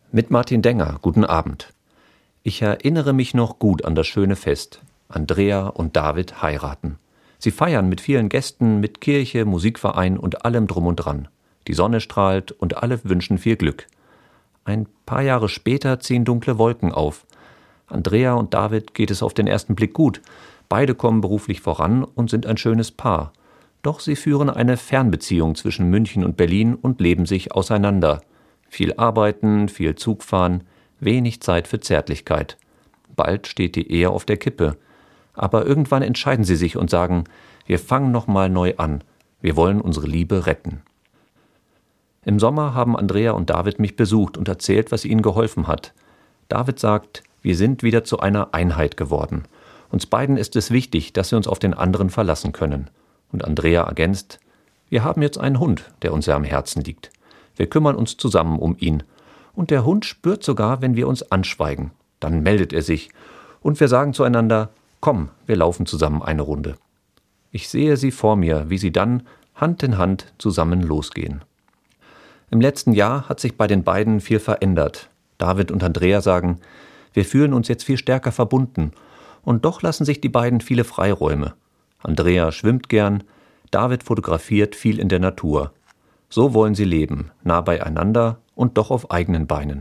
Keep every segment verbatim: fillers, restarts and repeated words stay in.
Mit Martin Denger, guten Abend. Ich erinnere mich noch gut an das schöne Fest. Andrea und David heiraten. Sie feiern mit vielen Gästen, mit Kirche, Musikverein und allem drum und dran. Die Sonne strahlt und alle wünschen viel Glück. Ein paar Jahre später ziehen dunkle Wolken auf. Andrea und David geht es auf den ersten Blick gut. Beide kommen beruflich voran und sind ein schönes Paar. Doch sie führen eine Fernbeziehung zwischen München und Berlin und leben sich auseinander. Viel arbeiten, viel Zugfahren, wenig Zeit für Zärtlichkeit. Bald steht die Ehe auf der Kippe. Aber irgendwann entscheiden sie sich und sagen, wir fangen nochmal neu an. Wir wollen unsere Liebe retten. Im Sommer haben Andrea und David mich besucht und erzählt, was ihnen geholfen hat. David sagt, wir sind wieder zu einer Einheit geworden. Uns beiden ist es wichtig, dass wir uns auf den anderen verlassen können. Und Andrea ergänzt, wir haben jetzt einen Hund, der uns sehr am Herzen liegt. Wir kümmern uns zusammen um ihn. Und der Hund spürt sogar, wenn wir uns anschweigen. Dann meldet er sich. Und wir sagen zueinander, komm, wir laufen zusammen eine Runde. Ich sehe sie vor mir, wie sie dann Hand in Hand zusammen losgehen. Im letzten Jahr hat sich bei den beiden viel verändert. David und Andrea sagen, wir fühlen uns jetzt viel stärker verbunden. Und doch lassen sich die beiden viele Freiräume. Andrea schwimmt gern, David fotografiert viel in der Natur. So wollen sie leben, nah beieinander und doch auf eigenen Beinen.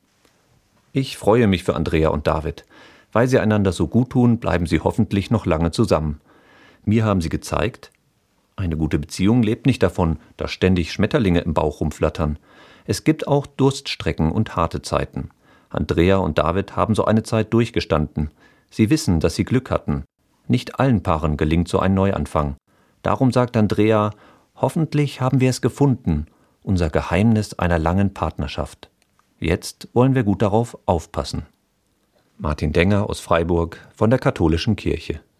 Ich freue mich für Andrea und David. Weil sie einander so gut tun, bleiben sie hoffentlich noch lange zusammen. Mir haben sie gezeigt, eine gute Beziehung lebt nicht davon, dass ständig Schmetterlinge im Bauch rumflattern. Es gibt auch Durststrecken und harte Zeiten. Andrea und David haben so eine Zeit durchgestanden. Sie wissen, dass sie Glück hatten. Nicht allen Paaren gelingt so ein Neuanfang. Darum sagt Andrea, hoffentlich haben wir es gefunden, unser Geheimnis einer langen Partnerschaft. Jetzt wollen wir gut darauf aufpassen. Martin Denger aus Freiburg von der Katholischen Kirche.